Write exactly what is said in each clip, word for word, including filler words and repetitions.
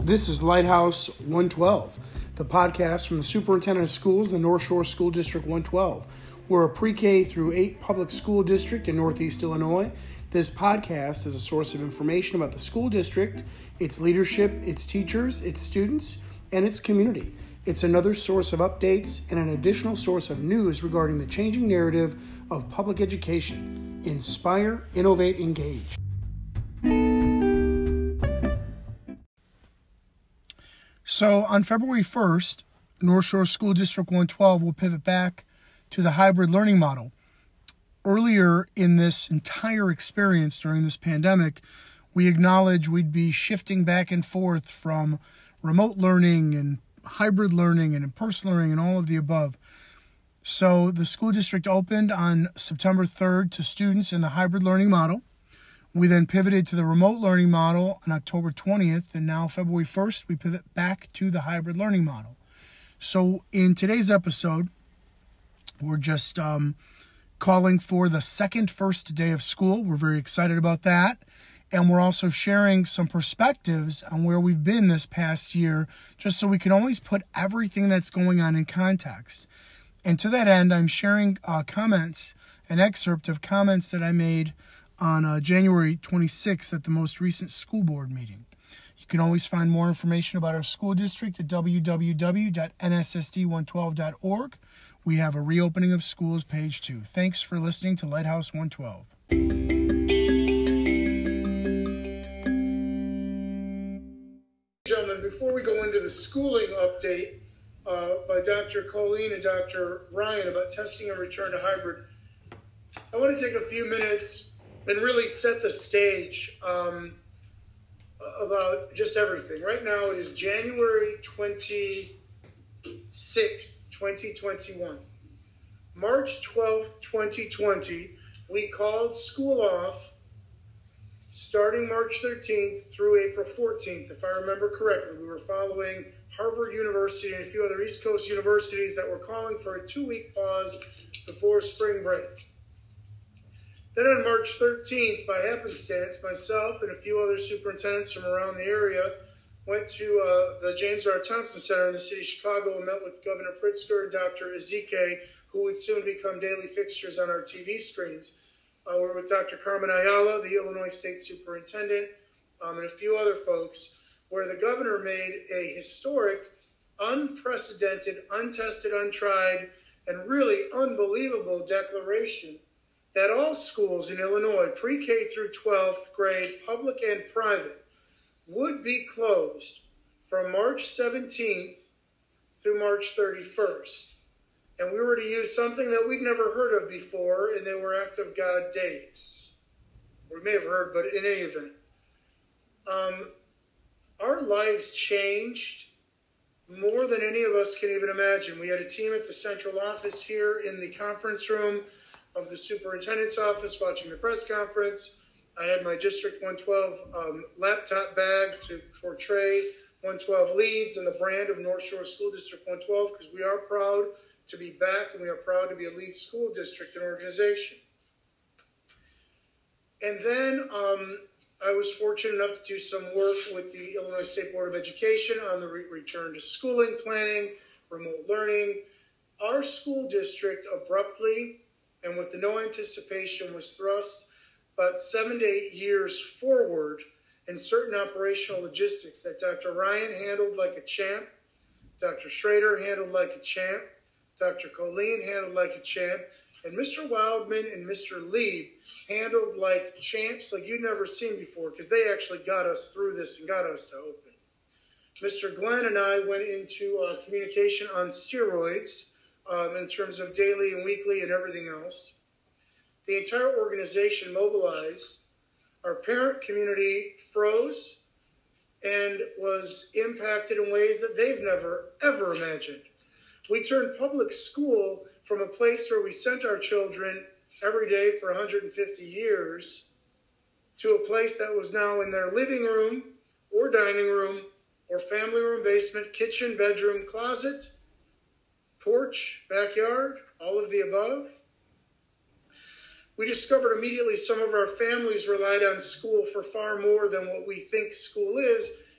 This is Lighthouse one twelve, the podcast from the Superintendent of Schools in North Shore School District one twelve. We're a pre-K through eight public school district in Northeast Illinois. This podcast is a source of information about the school district, its leadership, its teachers, its students, and its community. It's another source of updates and an additional source of news regarding the changing narrative of public education. Inspire, innovate, engage. So on February first, North Shore School District one twelve will pivot back to the hybrid learning model. Earlier in this entire experience during this pandemic, we acknowledged we'd be shifting back and forth from remote learning and hybrid learning and in-person learning and all of the above. So the school district opened on September third to students in the hybrid learning model. We then pivoted to the remote learning model on October twentieth, and now February first, we pivot back to the hybrid learning model. So in today's episode, we're just um, calling for the second first day of school. We're very excited about that. And we're also sharing some perspectives on where we've been this past year, just so we can always put everything that's going on in context. And to that end, I'm sharing uh, comments, an excerpt of comments that I made on uh, January twenty-sixth at the most recent school board meeting. You can always find more information about our school district at w w w dot n s s d one twelve dot org. We have a reopening of schools page two. Thanks for listening to Lighthouse one twelve. Gentlemen, before we go into the schooling update uh, by Doctor Colleen and Doctor Ryan about testing and return to hybrid, I want to take a few minutes and really set the stage um, about just everything. Right now it is January twenty-sixth, twenty twenty-one. March twelfth, twenty twenty, we called school off starting March thirteenth through April fourteenth, if I remember correctly. We were following Harvard University and a few other East Coast universities that were calling for a two-week pause before spring break. Then on March thirteenth, by happenstance, myself and a few other superintendents from around the area went to uh, the James R. Thompson Center in the city of Chicago and met with Governor Pritzker and Doctor Ezike, who would soon become daily fixtures on our T V screens. Uh, we're with Doctor Carmen Ayala, the Illinois State Superintendent, um, and a few other folks, where the governor made a historic, unprecedented, untested, untried, and really unbelievable declaration that all schools in Illinois, pre-K through twelfth grade, public and private, would be closed from March seventeenth through March thirty-first. And we were to use something that we'd never heard of before, and they were Act of God days. We may have heard, but in any event. Um, our lives changed more than any of us can even imagine. We had a team at the central office here in the conference room of the superintendent's office watching the press conference. I had my District one twelve um, laptop bag to portray one twelve leads and the brand of North Shore School District one twelve, because we are proud to be back and we are proud to be a lead school district and organization. And then um, I was fortunate enough to do some work with the Illinois State Board of Education on the re- return to schooling planning, remote learning. Our school district abruptly and with no anticipation was thrust about seven to eight years forward in certain operational logistics that Doctor Ryan handled like a champ, Doctor Schrader handled like a champ, Doctor Colleen handled like a champ, and Mister Wildman and Mister Lee handled like champs like you'd never seen before, because they actually got us through this and got us to open. Mister Glenn and I went into uh, communication on steroids um, in terms of daily and weekly and everything else. The entire organization mobilized. Our parent community froze and was impacted in ways that they've never, ever imagined. We turned public school from a place where we sent our children every day for one hundred fifty years to a place that was now in their living room or dining room or family room, basement, kitchen, bedroom, closet, porch, backyard, all of the above. We discovered immediately some of our families relied on school for far more than what we think school is,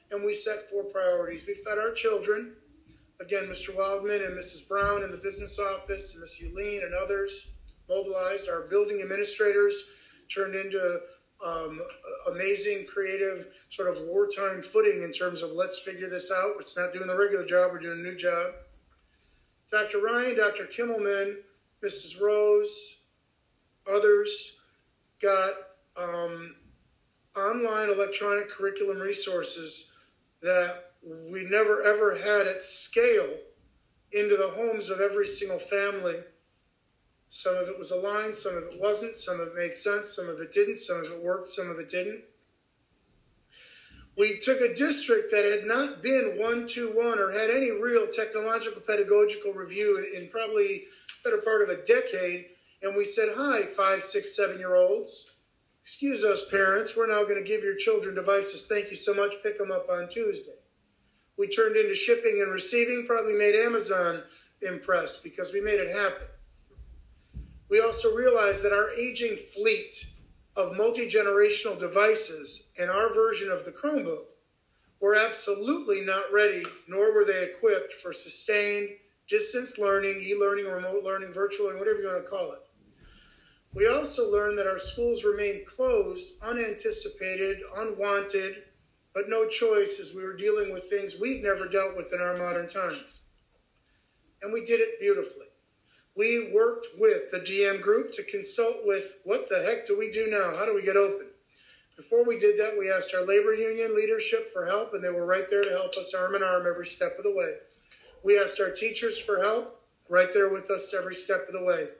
and we set four priorities. We fed our children. Again, Mister Wildman and Missus Brown in the business office, and Miss Euleen and others mobilized. Our building administrators turned into um, amazing, creative, sort of wartime footing in terms of let's figure this out. It's not doing the regular job, we're doing a new job. Doctor Ryan, Doctor Kimmelman, Missus Rose, others got um, online electronic curriculum resources that we never ever had at scale into the homes of every single family. Some of it was aligned, some of it wasn't, some of it made sense, some of it didn't, some of it worked, some of it didn't. We took a district that had not been one-to-one or had any real technological pedagogical review in, in probably the better part of a decade, and we said, hi, five, six, seven-year-olds. Excuse us, parents, we're now going to give your children devices. Thank you so much. Pick them up on Tuesday. We turned into shipping and receiving, probably made Amazon impressed because we made it happen. We also realized that our aging fleet of multi-generational devices and our version of the Chromebook were absolutely not ready, nor were they equipped for sustained distance learning, e-learning, remote learning, virtual learning, whatever you want to call it. We also learned that our schools remained closed, unanticipated, unwanted, but no choice as we were dealing with things we'd never dealt with in our modern times. And we did it beautifully. We worked with the D M group to consult with what the heck do we do now? How do we get open? Before we did that, we asked our labor union leadership for help, and they were right there to help us arm in arm every step of the way. We asked our teachers for help, right there with us every step of the way.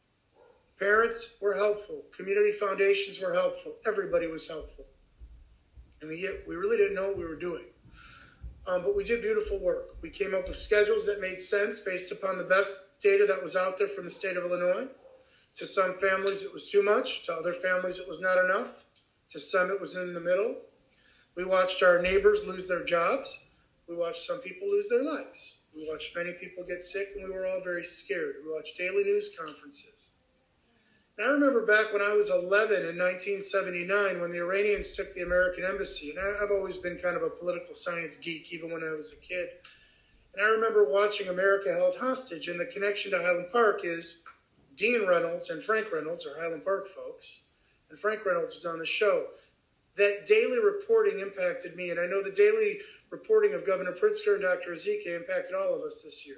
Parents were helpful. Community foundations were helpful. Everybody was helpful. And we, we really didn't know what we were doing. Um, but we did beautiful work. We came up with schedules that made sense based upon the best data that was out there from the state of Illinois. To some families, it was too much. To other families, it was not enough. To some, it was in the middle. We watched our neighbors lose their jobs. We watched some people lose their lives. We watched many people get sick, and we were all very scared. We watched daily news conferences. And I remember back when I was eleven in nineteen seventy-nine when the Iranians took the American embassy. And I've always been kind of a political science geek, even when I was a kid. And I remember watching America Held Hostage. And the connection to Highland Park is Dean Reynolds and Frank Reynolds are Highland Park folks. And Frank Reynolds was on the show. That daily reporting impacted me. And I know the daily reporting of Governor Pritzker and Doctor Ezike impacted all of us this year.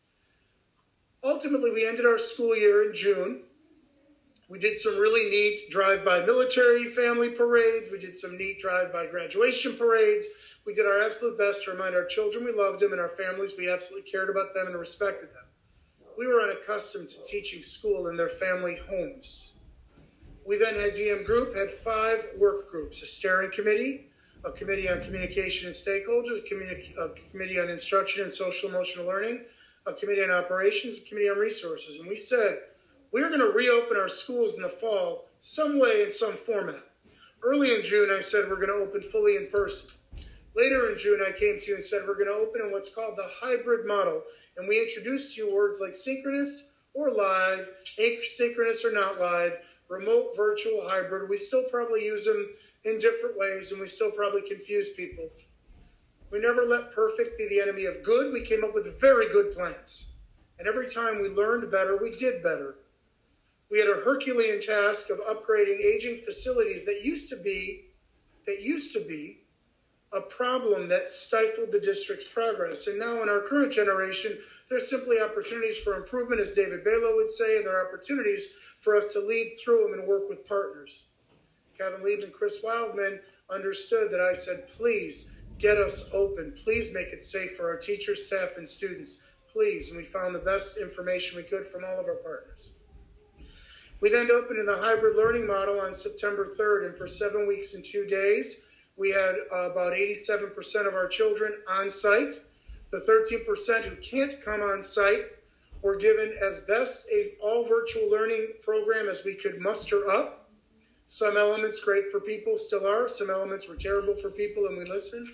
Ultimately, we ended our school year in June. We did some really neat drive-by military family parades. We did some neat drive-by graduation parades. We did our absolute best to remind our children we loved them and our families we absolutely cared about them and respected them. We were unaccustomed to teaching school in their family homes. We then had D M Group, had five work groups, a steering committee, a committee on communication and stakeholders, a, communi- a committee on instruction and social emotional learning, a committee on operations, a committee on resources. And we said, we're going to reopen our schools in the fall some way in some format. Early in June, I said we're going to open fully in person. Later in June, I came to you and said we're going to open in what's called the hybrid model. And we introduced to you words like synchronous or live, asynchronous or not live, remote, virtual, hybrid. We still probably use them in different ways, and we still probably confuse people. We never let perfect be the enemy of good. We came up with very good plans. And every time we learned better, we did better. We had a Herculean task of upgrading aging facilities that used to be, that used to be a problem that stifled the district's progress. And now in our current generation, there's simply opportunities for improvement, as David Balo would say, and there are opportunities for us to lead through them and work with partners. Kevin Lieb and Chris Wildman understood that I said, please get us open. Please make it safe for our teachers, staff, and students. Please. And we found the best information we could from all of our partners. We then opened in the hybrid learning model on September third, and for seven weeks and two days, we had uh, about eighty-seven percent of our children on site. The thirteen percent who can't come on site were given as best a all virtual learning program as we could muster up. Some elements great for people still are. Some elements were terrible for people, and we listened.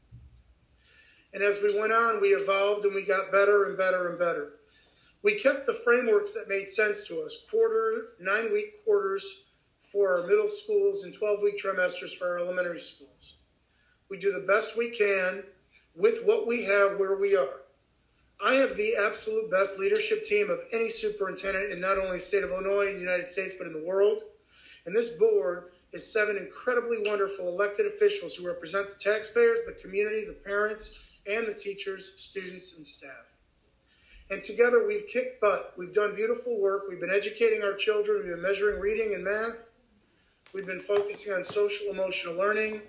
And as we went on, we evolved and we got better and better and better. We kept the frameworks that made sense to us, quarter, nine-week quarters for our middle schools and twelve-week trimesters for our elementary schools. We do the best we can with what we have where we are. I have the absolute best leadership team of any superintendent in not only the state of Illinois and the United States, but in the world. And this board is seven incredibly wonderful elected officials who represent the taxpayers, the community, the parents, and the teachers, students, and staff. And together we've kicked butt. We've done beautiful work. We've been educating our children. We've been measuring reading and math. We've been focusing on social emotional learning.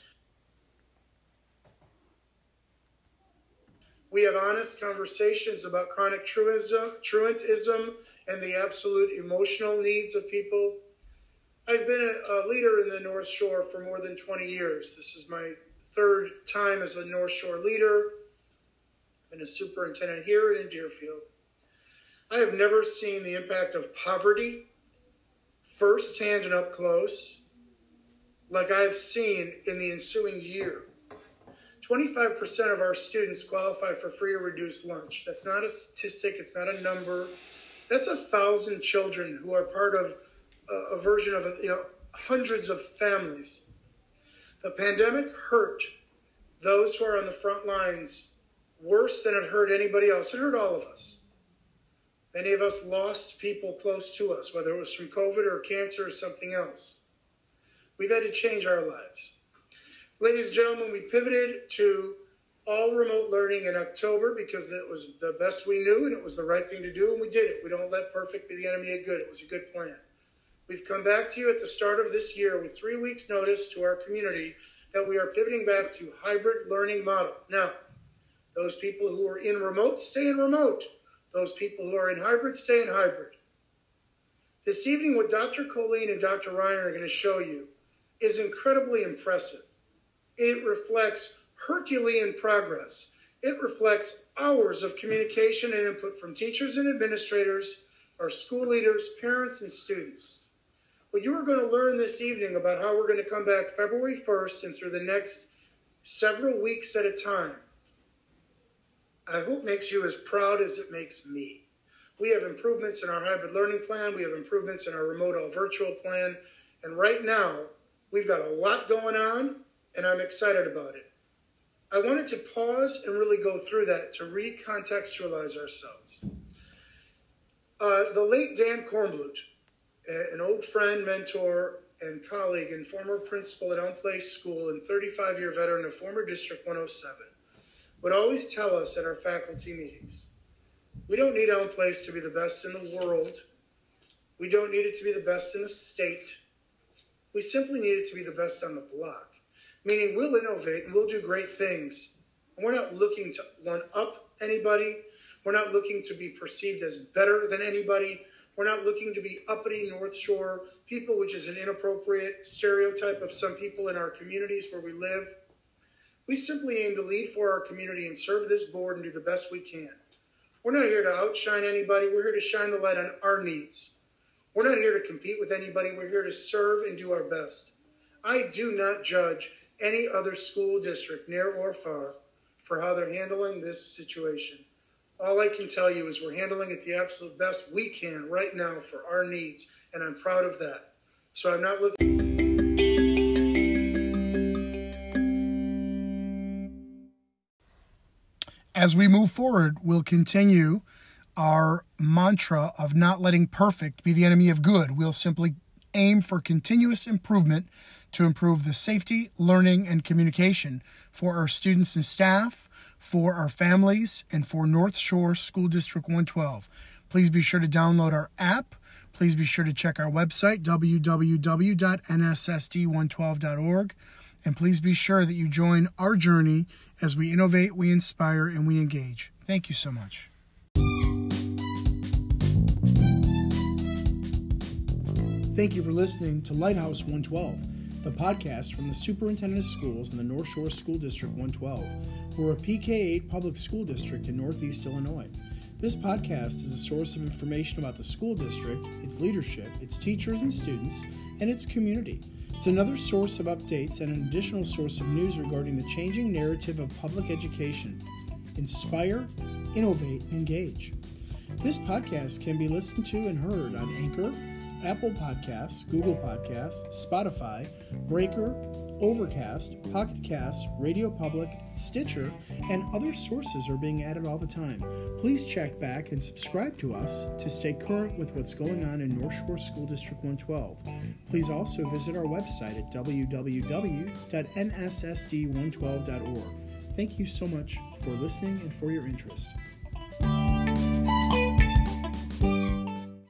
We have honest conversations about chronic truism, truantism and the absolute emotional needs of people. I've been a, a leader in the North Shore for more than twenty years. This is my third time as a North Shore leader and a superintendent here in Deerfield. I have never seen the impact of poverty firsthand and up close like I have seen in the ensuing year. twenty-five percent of our students qualify for free or reduced lunch. That's not a statistic. It's not a number. That's a thousand children who are part of a, a version of, you know, hundreds of families. The pandemic hurt those who are on the front lines worse than it hurt anybody else. It hurt all of us. Many of us lost people close to us, whether it was from COVID or cancer or something else. We've had to change our lives. Ladies and gentlemen, we pivoted to all remote learning in October because it was the best we knew and it was the right thing to do, and we did it. We don't let perfect be the enemy of good. It was a good plan. We've come back to you at the start of this year with three weeks' notice to our community that we are pivoting back to hybrid learning model. Now, those people who are in remote, stay in remote. Those people who are in hybrid, stay in hybrid. This evening, what Doctor Colleen and Doctor Ryan are going to show you is incredibly impressive. It reflects Herculean progress. It reflects hours of communication and input from teachers and administrators, our school leaders, parents, and students. What you are going to learn this evening about how we're going to come back February first and through the next several weeks at a time, I hope makes you as proud as it makes me. We have improvements in our hybrid learning plan. We have improvements in our remote all virtual plan. And right now, we've got a lot going on, and I'm excited about it. I wanted to pause and really go through that to recontextualize ourselves. Uh, the late Dan Kornblut, an old friend, mentor, and colleague and former principal at Elm Place School and thirty-five-year veteran of former District one oh seven, would always tell us at our faculty meetings, we don't need Elm Place to be the best in the world. We don't need it to be the best in the state. We simply need it to be the best on the block, meaning we'll innovate and we'll do great things. And we're not looking to one-up anybody. We're not looking to be perceived as better than anybody. We're not looking to be uppity North Shore people, which is an inappropriate stereotype of some people in our communities where we live. We simply aim to lead for our community and serve this board and do the best we can. We're not here to outshine anybody. We're here to shine the light on our needs. We're not here to compete with anybody. We're here to serve and do our best. I do not judge any other school district, near or far, for how they're handling this situation. All I can tell you is we're handling it the absolute best we can right now for our needs, and I'm proud of that. So I'm not looking... As we move forward, we'll continue our mantra of not letting perfect be the enemy of good. We'll simply aim for continuous improvement to improve the safety, learning, and communication for our students and staff, for our families, and for North Shore School District one twelve. Please be sure to download our app. Please be sure to check our website, w w w dot n s s d one twelve dot org. And please be sure that you join our journey as we innovate, we inspire, and we engage. Thank you so much. Thank you for listening to Lighthouse one twelve, the podcast from the Superintendent of Schools in the North Shore School District one twelve. We're a P K eight public school district in Northeast Illinois. This podcast is a source of information about the school district, its leadership, its teachers and students, and its community. It's another source of updates and an additional source of news regarding the changing narrative of public education. Inspire, innovate, and engage. This podcast can be listened to and heard on Anchor, Apple Podcasts, Google Podcasts, Spotify, Breaker, Overcast, Pocket Cast, Radio Public, Stitcher, and other sources are being added all the time. Please check back and subscribe to us to stay current with what's going on in North Shore School District one twelve. Please also visit our website at w w w dot n s s d one twelve dot org. Thank you so much for listening and for your interest.